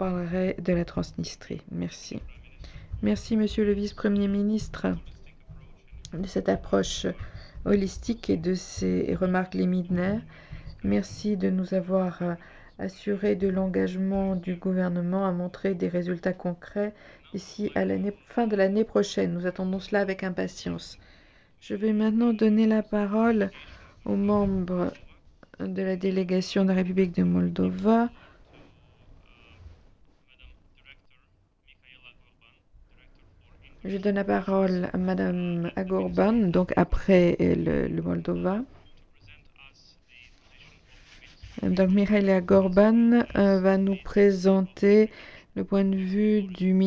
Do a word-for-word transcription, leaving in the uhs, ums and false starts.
parlerai de la Transnistrie. Merci. Merci, Monsieur le Vice-Premier ministre, de cette approche holistique et de ces remarques liminaires. Merci de nous avoir euh, assuré de l'engagement du gouvernement à montrer des résultats concrets d'ici à la fin de l'année prochaine. Nous attendons cela avec impatience. Je vais maintenant donner la parole aux membres de la délégation de la République de Moldova. Je donne la parole à Madame Agorban, donc après le, le Moldova. Donc Mikhaïla Gorban euh, va nous présenter le point de vue du ministre